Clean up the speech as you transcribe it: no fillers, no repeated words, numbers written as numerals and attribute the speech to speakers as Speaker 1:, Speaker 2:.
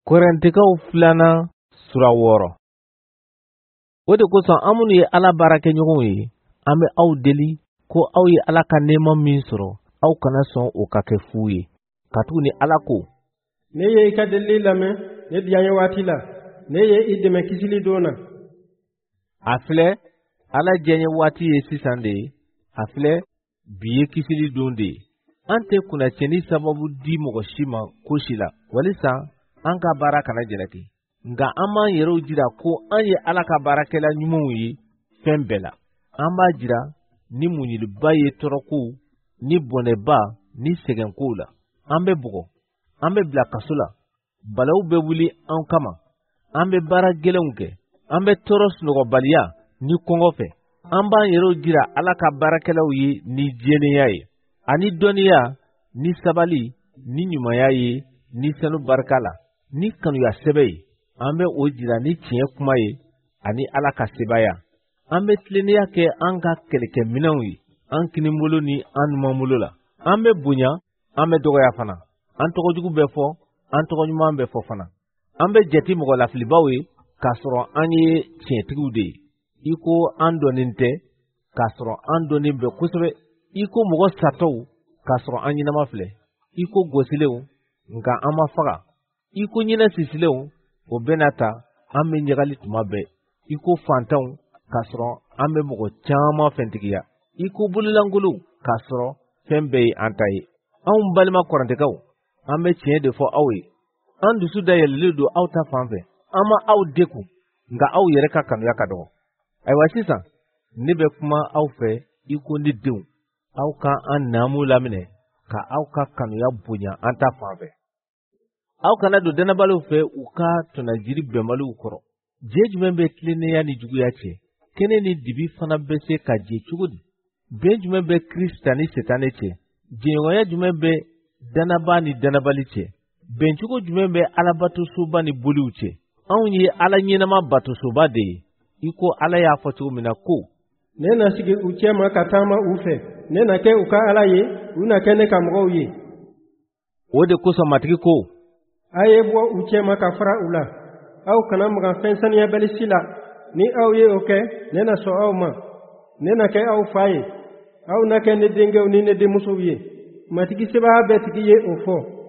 Speaker 1: Korintikaw 2 sura 6. O de kosɔn an minnu ye Ala baarakɛɲɔgɔnw ye, an bɛ aw deli ko aw ye Ala ka nɛɛma min sɔrɔ, aw kana sɔn o ka kɛ fu ye. Katuguni Ala ko:
Speaker 2: Ne ye I ka delili lamɛn, ne diya ye waati la, ne ye I dɛmɛ kisili don na.
Speaker 1: A filɛ, Ala diya ye waati ye sisan de ye, a filɛ, bi ye kisili don de ye. An tɛ kunnacɛni sababu di mɔgɔ si ma ko si la, walisa an ka baara kana jalaki. Nka an b'an yɛrɛw jira ko an ye Ala ka baarakɛla ɲumanw ye fɛn bɛɛ la. An b'a jira ni muɲuliba ye tɔɔrɔkow, ni bɔnɛba, ni sɛgɛnkow la. An bɛ bugɔ, an bɛ bila kaso la, balaw bɛ wuli an kama, an bɛ baara gɛlɛnw kɛ, an bɛ tɔɔrɔ sunɔgɔbaliya ni kɔngɔ fɛ. An b'an yɛrɛw jira Ala ka baarakɛlaw ye ni jɛlenya ye, ani dɔnniya, ni sabali, ni ɲumanya ye, ni sanu barika la, ni kanuya sɛbɛ ye. An bɛ o jira ni tiɲɛ kuma ye, ani Ala ka sebaya. An bɛ tilennenya kɛ an ka kɛlɛkɛminɛnw ye, an kinibolo ni an numanbolo la. An bɛ bonya, an bɛ dɔgɔya fana. An tɔgɔjugu bɛ fɔ, an tɔgɔɲuman bɛ fɔ fana. An bɛ jate mɔgɔ lafilibaw ye, k'a sɔrɔ an ye tiɲɛtigiw de ye. I ko an dɔnnen tɛ, k'a sɔrɔ an dɔnnen bɛ kosɛbɛ. I ko mɔgɔ satɔw, k'a sɔrɔ an ɲɛnama filɛ. I ko gosilenw, nka an ma faga. I ko ɲinɛ sisilenw, o bɛna ta, an bɛ ɲagali tuma bɛɛ. I ko fantanw, k'a sɔrɔ an bɛ mɔgɔ caman fɛntigiya. I ko bololankolow, k'a sɔrɔ fɛn bɛɛ ye an ta ye. Anw balima Korintikaw, an bɛ tiɲɛ de fɔ aw ye. An dusu dayɛlɛlen don aw ta fan fɛ. An ma aw deku, nka aw yɛrɛ ka kanuya ka dɔgɔ. Ayiwa sisan, ne bɛ kuma aw fɛ I ko ne denw. Aw ka an naamu laminɛ, ka aw ka kanuya bonya an ta fan fɛ. Aw kana don dɛnɛbaliw fɛ u ka tɔnajiri bɛnbaliw kɔrɔ. Je jumɛn bɛ tilennenya ni juguya cɛ? Kɛnɛ ni dibi fana bɛ se ka je cogo di? Bɛn jumɛn bɛ Kirista ni Setanɛ cɛ? Jɛɲɔgɔnya jumɛn bɛ dɛnɛba ni dɛnɛbali cɛ? Bɛncogo jumɛn bɛ Alabatosoba ni boliw cɛ? Anw ye Ala ɲɛnama batosoba de ye. I ko Ala y'a fɔ cogo min na ko:
Speaker 2: Ne na sigi u cɛ ma ka taama u fɛ, ne na kɛ u ka Ala ye, u na kɛ ne ka mɔgɔw ye.
Speaker 1: O de kosɔn matigi ko:
Speaker 2: A ye bɔ u cɛ ma ka fara u la. Aw kana magan fɛn saniyabali si la. Ni aw ye o kɛ, ne na sɔn aw ma. Ne na kɛ aw fa ye. Aw na kɛ ne denkɛw ni ne denmusow ye. Matigi sebaaya bɛ tigi ye o fɔ.